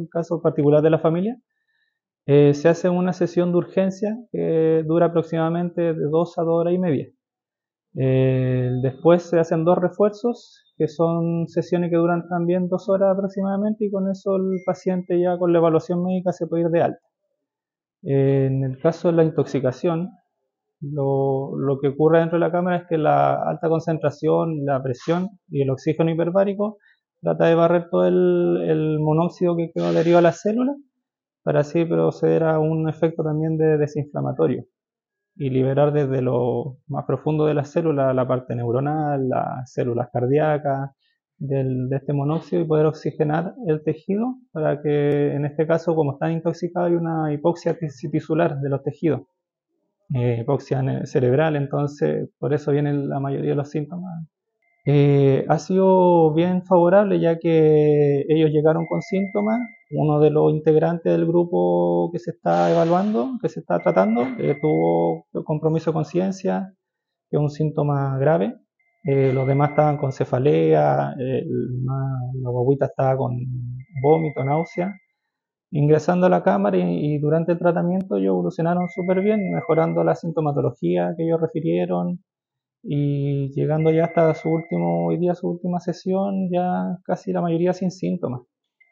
el caso particular de la familia, se hace una sesión de urgencia que dura aproximadamente de 2 a 2 horas y media. Después se hacen 2 refuerzos, que son sesiones que duran también 2 horas aproximadamente, y con eso el paciente ya con la evaluación médica se puede ir de alta. En el caso de la intoxicación, lo que ocurre dentro de la cámara es que la alta concentración, la presión y el oxígeno hiperbárico trata de barrer todo el monóxido que quedó adherido a las células para así proceder a un efecto también de desinflamatorio y liberar desde lo más profundo de las células la parte neuronal, las células cardíacas, de este monóxido, y poder oxigenar el tejido para que, en este caso, como están intoxicados, hay una hipoxia tisular de los tejidos, hipoxia cerebral. Entonces por eso vienen la mayoría de los síntomas. Ha sido bien favorable, ya que ellos llegaron con síntomas. Uno de los integrantes del grupo que se está evaluando, que se está tratando, tuvo compromiso de conciencia, que es un síntoma grave. Los demás estaban con cefalea, la guaguita estaba con vómito, náusea. Ingresando a la cámara y durante el tratamiento ellos evolucionaron súper bien, mejorando la sintomatología que ellos refirieron, y llegando ya hasta hoy día, su última sesión, ya casi la mayoría sin síntomas.